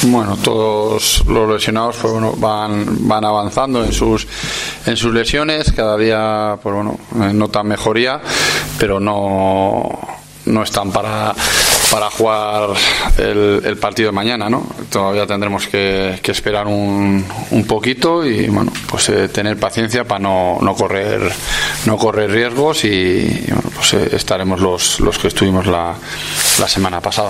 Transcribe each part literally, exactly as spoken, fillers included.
Bueno, todos los lesionados pues, bueno, van van avanzando en sus en sus lesiones, cada día pues bueno notan mejoría, pero no no están para para jugar el, el partido de mañana, ¿no? Todavía tendremos que, que esperar un, un poquito y bueno, pues eh, tener paciencia para no, no correr no correr riesgos y, y bueno, pues eh, estaremos los los que estuvimos la, la semana pasada.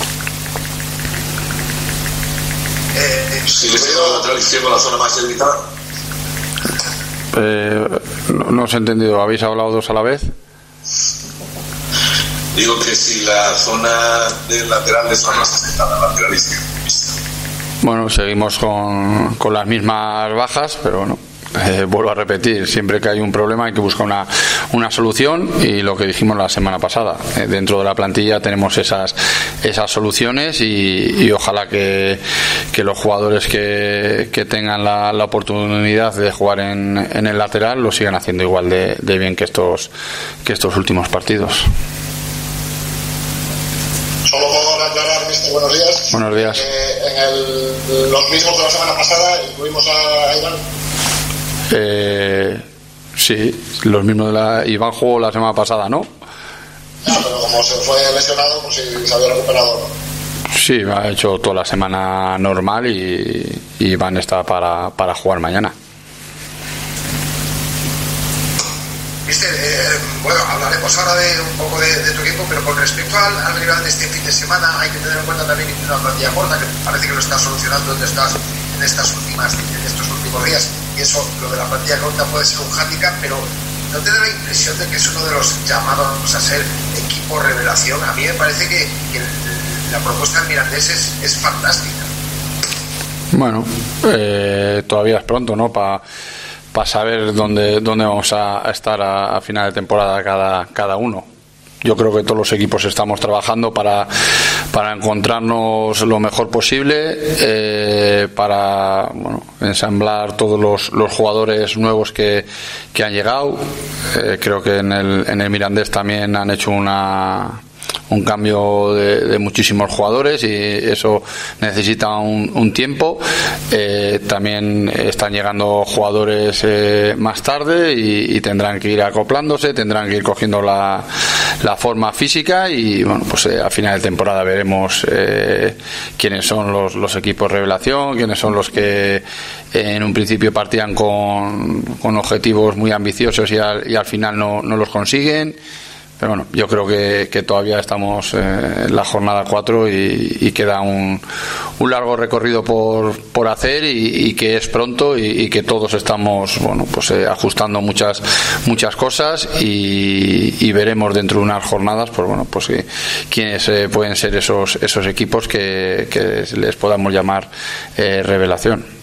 Eh, ¿Sigue siendo la lateral izquierdo la zona más debilitada? Eh, no, no os he entendido. ¿Habéis hablado dos a la vez? Digo que si la zona del lateral es la más afectada, la lateral izquierda. Bueno, seguimos con, con las mismas bajas, pero bueno, eh, vuelvo a repetir, siempre que hay un problema hay que buscar una, una solución y lo que dijimos la semana pasada, eh, dentro de la plantilla tenemos esas esas soluciones y, y ojalá que, que los jugadores que, que tengan la, la oportunidad de jugar en, en el lateral lo sigan haciendo igual de, de bien que estos que estos últimos partidos. Solo puedo aclarar, mister, buenos días. Buenos días. Eh, en el, los mismos de la semana pasada incluimos a Iván. Eh, sí, los mismos de la Iván jugó la semana pasada, ¿no? Ya, pero como se fue lesionado, pues si se había recuperado, ¿no? Sí, ha hecho toda la semana normal y, y Iván está para, para jugar mañana. Mister, eh, bueno, hablaremos ahora de un poco de, de tu equipo, pero con respecto al, al rival de este fin de semana hay que tener en cuenta también que tiene una plantilla corta, que parece que lo estás solucionando en estas, en estas últimas, en estos últimos días, y eso, lo de la plantilla corta puede ser un hándicap, pero ¿no te da la impresión de que es uno de los llamados a ser equipo revelación? A mí me parece que, que la propuesta del Mirandés es, es fantástica. Bueno, eh, todavía es pronto, ¿no? Para para saber dónde dónde vamos a, a estar a, a final de temporada cada cada uno. Yo creo que todos los equipos estamos trabajando para para encontrarnos lo mejor posible, eh, para bueno, ensamblar todos los, los jugadores nuevos que, que han llegado. Eh, creo que en el en el Mirandés también han hecho una un cambio de, de muchísimos jugadores y eso necesita un, un tiempo. Eh, también están llegando jugadores eh, más tarde y, y tendrán que ir acoplándose, tendrán que ir cogiendo la, la forma física y bueno, pues eh, a final de temporada veremos eh, quiénes son los, los equipos revelación, quiénes son los que eh, en un principio partían con, con objetivos muy ambiciosos y al, y al final no, no los consiguen. Pero bueno, yo creo que, que todavía estamos eh, en la jornada cuatro y, y queda un, un largo recorrido por, por hacer y, y que es pronto y, y que todos estamos bueno pues eh, ajustando muchas muchas cosas y, y veremos dentro de unas jornadas pues bueno pues eh, quiénes eh, pueden ser esos esos equipos que, que les podamos llamar eh, revelación.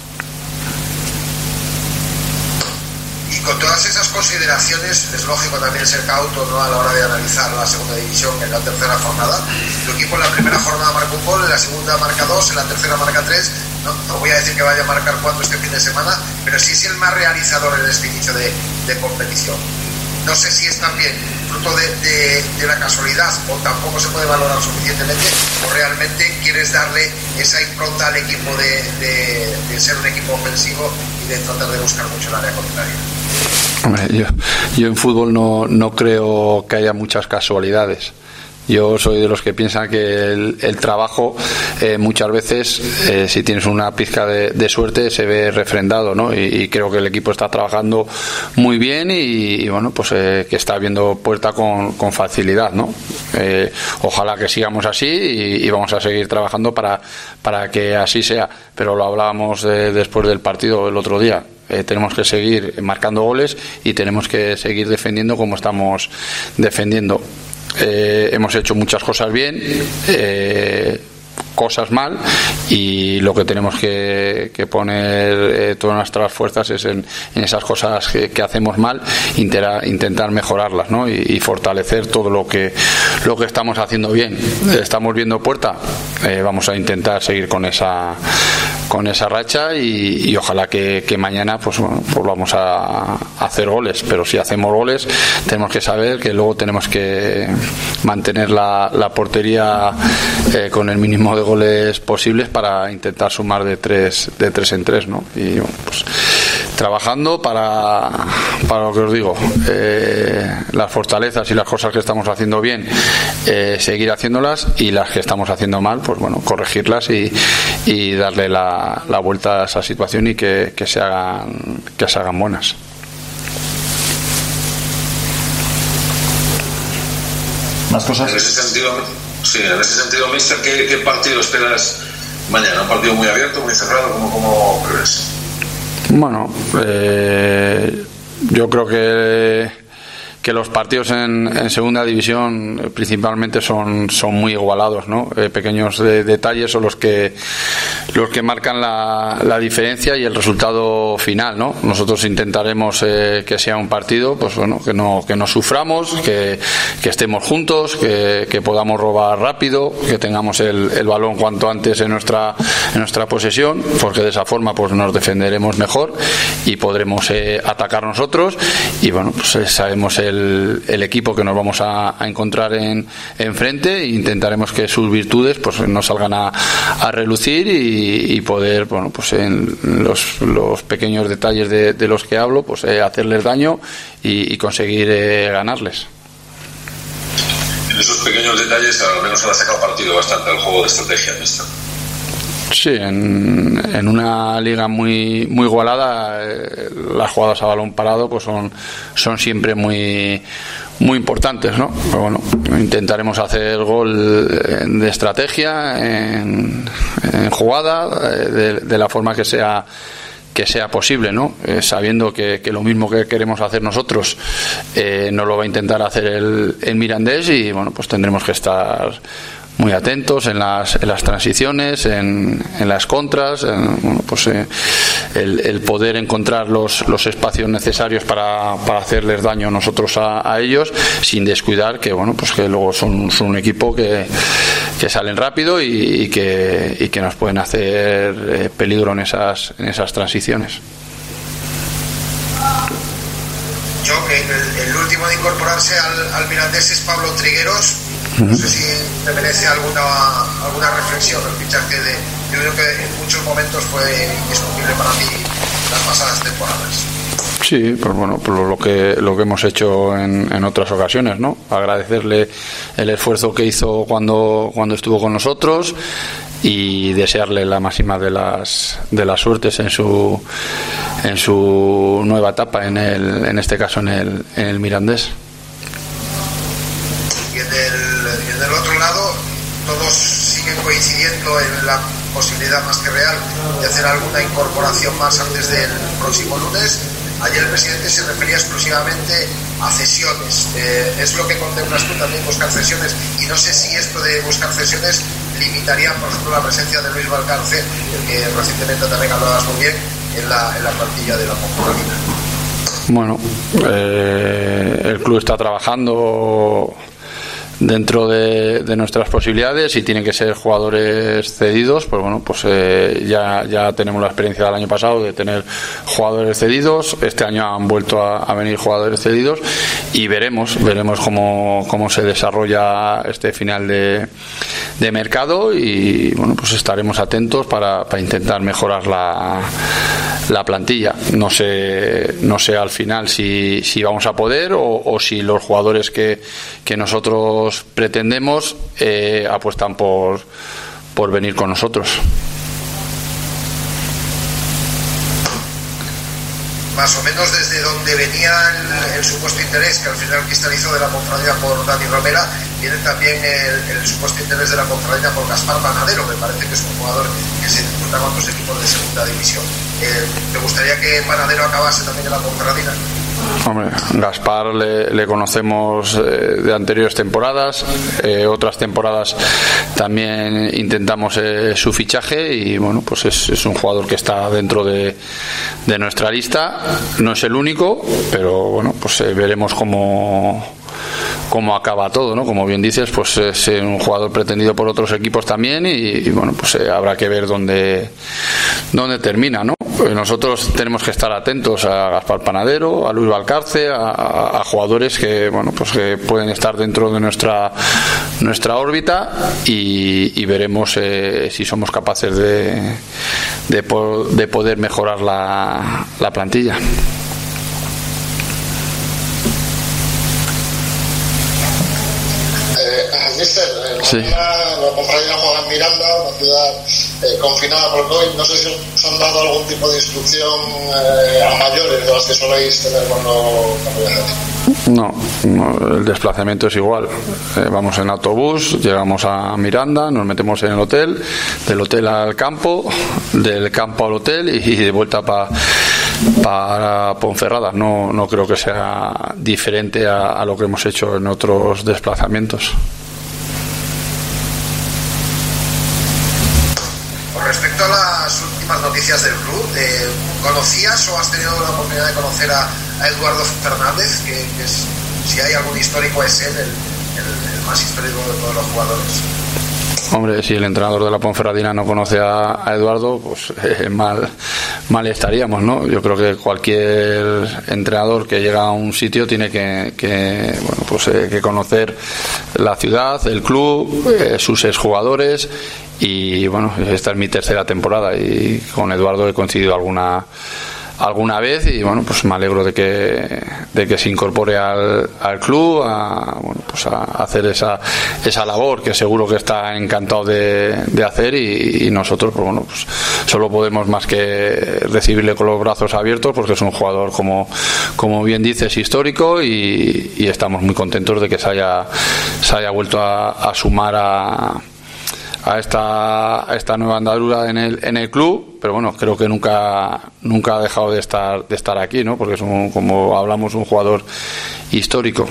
Con todas esas consideraciones, es lógico también ser cauto, ¿no?, a la hora de analizar la segunda división en la tercera jornada. Tu equipo en la primera jornada marca un gol, en la segunda marca dos, en la tercera marca tres. No, no voy a decir que vaya a marcar cuatro este fin de semana, pero sí es el más realizador en este inicio de, de competición. No sé si es también fruto de, de, de la casualidad o tampoco se puede valorar suficientemente, o realmente quieres darle esa impronta al equipo de, de, de ser un equipo ofensivo y de tratar de buscar mucho el área contraria. Hombre, yo, yo en fútbol no, no creo que haya muchas casualidades. Yo soy de los que piensan que el, el trabajo eh, muchas veces, eh, si tienes una pizca de, de suerte, se ve refrendado, ¿no? Y, y creo que el equipo está trabajando muy bien y, y bueno, pues eh, que está abriendo puerta con, con facilidad, ¿no? Eh, ojalá que sigamos así y, y vamos a seguir trabajando para, para que así sea. Pero lo hablábamos de, después del partido el otro día. Eh, tenemos que seguir marcando goles y tenemos que seguir defendiendo como estamos defendiendo. Eh, hemos hecho muchas cosas bien, eh, cosas mal, y lo que tenemos que, que poner eh, todas nuestras fuerzas es en, en esas cosas que, que hacemos mal, intera, intentar mejorarlas, ¿no? y, y fortalecer todo lo que lo que estamos haciendo bien. Estamos viendo puerta, eh, vamos a intentar seguir con esa con esa racha y, y ojalá que, que mañana pues, bueno, pues vamos a, a hacer goles, pero si hacemos goles tenemos que saber que luego tenemos que mantener la, la portería eh, con el mínimo de goles posibles para intentar sumar de tres de tres en tres, ¿no? Y bueno, pues trabajando para, para lo que os digo, eh, las fortalezas y las cosas que estamos haciendo bien, eh, seguir haciéndolas, y las que estamos haciendo mal, pues bueno, corregirlas y, y darle la, la vuelta a esa situación y que, que se hagan que se hagan buenas. Más cosas. En ese sentido, sí, en ese sentido, mister, ¿qué, qué partido esperas mañana? ¿Un partido muy abierto, muy cerrado? ¿Cómo, cómo crees? Bueno, eh, yo creo que que los partidos en, en segunda división eh, principalmente son son muy igualados, ¿no? Eh, pequeños de, detalles son los que los que marcan la, la diferencia y el resultado final, ¿no? Nosotros intentaremos eh, que sea un partido, pues bueno, que no que no suframos, que, que estemos juntos, que, que podamos robar rápido, que tengamos el, el balón cuanto antes en nuestra en nuestra posesión, porque de esa forma pues nos defenderemos mejor y podremos eh, atacar nosotros, y bueno, pues eh, sabemos el El, el equipo que nos vamos a, a encontrar en enfrente, e intentaremos que sus virtudes pues nos salgan a, a relucir y, y poder, bueno, pues en los, los pequeños detalles de, de los que hablo, pues eh, hacerles daño y, y conseguir eh, ganarles. En esos pequeños detalles al menos se le ha sacado partido bastante al juego de estrategia, mister. Sí, en, en una liga muy muy igualada, eh, las jugadas a balón parado pues son son siempre muy muy importantes, ¿no? Pero bueno, intentaremos hacer gol de estrategia, en, en jugada, de, de la forma que sea que sea posible, ¿no? Eh, sabiendo que, que lo mismo que queremos hacer nosotros eh, no lo va a intentar hacer el, el Mirandés, y bueno, pues tendremos que estar muy atentos en las, en las transiciones, en, en las contras, en, bueno, pues eh, el, el poder encontrar los, los espacios necesarios para, para hacerles daño nosotros a, a ellos, sin descuidar que bueno, pues que luego son, son un equipo que, que salen rápido y, y que y que nos pueden hacer eh, peligro en esas en esas transiciones. Yo, que el, el último de incorporarse al, al Mirandés es Pablo Trigueros. No sé si te merece alguna alguna reflexión el fichaje de. Yo creo que en muchos momentos fue indiscutible para mí las pasadas temporadas. Sí, pues bueno, pues lo que lo que hemos hecho en, en otras ocasiones, ¿no? Agradecerle el esfuerzo que hizo cuando cuando estuvo con nosotros y desearle la máxima de las de las suertes en su en su nueva etapa, en el en este caso en el en el Mirandés. Y en el, y en el otro lado, todos siguen coincidiendo en la posibilidad más que real de hacer alguna incorporación más antes del próximo lunes. Ayer el presidente se refería exclusivamente a cesiones. Eh, ¿Es lo que contemplas tú también, buscar cesiones? Y no sé si esto de buscar cesiones limitaría, por ejemplo, la presencia de Luis Valcarce, el que recientemente también hablabas muy bien, en la, en la plantilla de la Ponferradina. Bueno, eh, el club está trabajando dentro de, de nuestras posibilidades, y tienen que ser jugadores cedidos. Pues bueno, pues eh, ya ya tenemos la experiencia del año pasado de tener jugadores cedidos. Este año han vuelto a, a venir jugadores cedidos, y veremos veremos cómo, cómo se desarrolla este final de, de mercado, y bueno, pues estaremos atentos para, para intentar mejorar la, la plantilla. No sé no sé al final si, si vamos a poder, o, o si los jugadores que, que nosotros pretendemos eh, apuestan por por venir con nosotros. Más o menos desde donde venía el, el supuesto interés que al final cristalizó de la Ponferradina por Dani Romera, viene también el, el supuesto interés de la Ponferradina por Gaspar Panadero. Me parece que es un jugador que se disputa con otros equipos de segunda división. Eh, ¿Te gustaría que Panadero acabase también en la Ponferradina? Hombre, Gaspar le, le conocemos eh, de anteriores temporadas, eh, otras temporadas también intentamos eh, su fichaje, y bueno, pues es, es un jugador que está dentro de, de nuestra lista. No es el único, pero bueno, pues eh, veremos cómo cómo acaba todo, ¿no? Como bien dices, pues es un jugador pretendido por otros equipos también, y, y bueno, pues eh, habrá que ver dónde dónde termina, ¿no? Pues nosotros tenemos que estar atentos a Gaspar Panadero, a Luis Valcarce, a, a, a jugadores que, bueno, pues que pueden estar dentro de nuestra nuestra órbita y, y veremos eh, si somos capaces de de, po- de poder mejorar la, la plantilla. Mister, eh, Sí. mañana la Ponferradina juega en Miranda, una ciudad eh, confinada por el COVID. No sé si os han dado algún tipo de instrucción eh, a mayores de las que soléis tener cuando, cuando viajáis. No, no, el desplazamiento es igual. Eh, vamos en autobús, llegamos a Miranda, nos metemos en el hotel, del hotel al campo, del campo al hotel y de vuelta pa, para Ponferrada. No, no creo que sea diferente a, a lo que hemos hecho en otros desplazamientos. Con respecto a las últimas noticias del club, eh, ¿conocías o has tenido la oportunidad de conocer a, a Eduardo Fernández? Que, que es, si hay algún histórico, es él, el, el, el más histórico de todos los jugadores. Hombre, si el entrenador de la Ponferradina no conoce a, a Eduardo, pues eh, mal, mal estaríamos, ¿no? Yo creo que cualquier entrenador que llega a un sitio tiene que, que bueno, pues eh, que conocer la ciudad, el club, eh, sus exjugadores y bueno, esta es mi tercera temporada y con Eduardo he coincidido alguna alguna vez y bueno, pues me alegro de que de que se incorpore al, al club a, bueno, pues a hacer esa esa labor que seguro que está encantado de, de hacer y, y nosotros pues bueno, pues solo podemos más que recibirle con los brazos abiertos porque es un jugador como como bien dices histórico y, y estamos muy contentos de que se haya se haya vuelto a, a sumar a a esta a esta nueva andadura en el en el club, pero bueno, creo que nunca nunca ha dejado de estar de estar aquí, ¿no? Porque es un, como hablamos, un jugador histórico.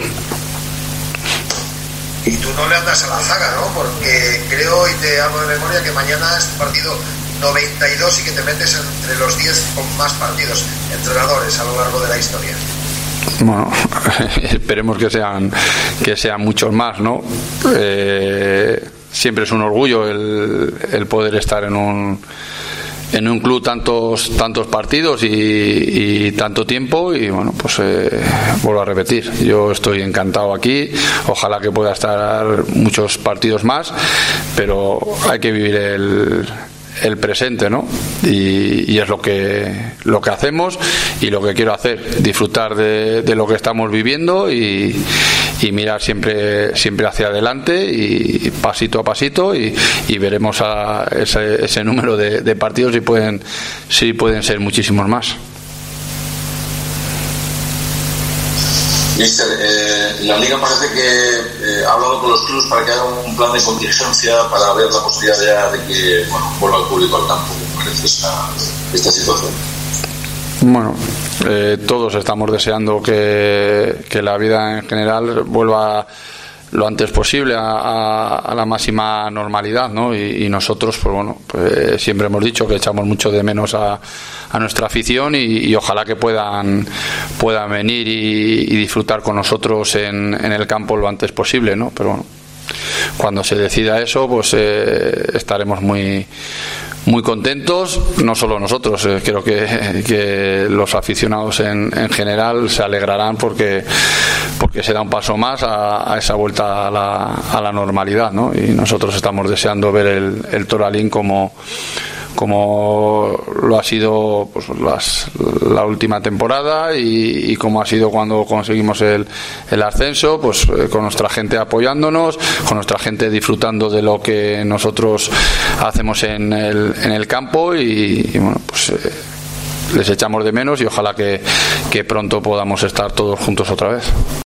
Y tú no le andas a la zaga, ¿no? Porque creo, y te hablo de memoria, que mañana es tu partido noventa y dos y que te metes entre los diez con más partidos entrenadores a lo largo de la historia. Bueno, esperemos que sean que sean muchos más, ¿no? Eh, siempre es un orgullo el, el poder estar en un en un club tantos tantos partidos y, y tanto tiempo y bueno, pues eh, vuelvo a repetir, yo estoy encantado aquí, ojalá que pueda estar muchos partidos más, pero hay que vivir el el presente, ¿no? Y, y es lo que lo que hacemos y lo que quiero hacer, disfrutar de, de lo que estamos viviendo y, y mirar siempre siempre hacia adelante y pasito a pasito y, y veremos a ese, ese número de, de partidos si pueden si pueden ser muchísimos más. Mister, eh, la Liga parece que eh, ha hablado con los clubes para que hagan un plan de contingencia para ver la posibilidad ya de que bueno, vuelva el público al campo. ¿Cómo parece esta, esta situación? Bueno, eh, todos estamos deseando que, que la vida en general vuelva lo antes posible a, a, a la máxima normalidad, ¿no? Y, y nosotros, pues bueno, pues siempre hemos dicho que echamos mucho de menos a, a nuestra afición y, y ojalá que puedan puedan venir y, y disfrutar con nosotros en, en el campo lo antes posible, ¿no? Pero bueno, cuando se decida eso, pues eh, estaremos muy muy contentos, no solo nosotros, eh, creo que, que los aficionados en, en general se alegrarán porque porque se da un paso más a, a esa vuelta a la, a la normalidad, ¿no? Y nosotros estamos deseando ver el, el Toralín como como lo ha sido pues, las, la última temporada y, y como ha sido cuando conseguimos el, el ascenso, pues eh, con nuestra gente apoyándonos, con nuestra gente disfrutando de lo que nosotros hacemos en el, en el campo y, y bueno, pues eh, les echamos de menos y ojalá que, que pronto podamos estar todos juntos otra vez.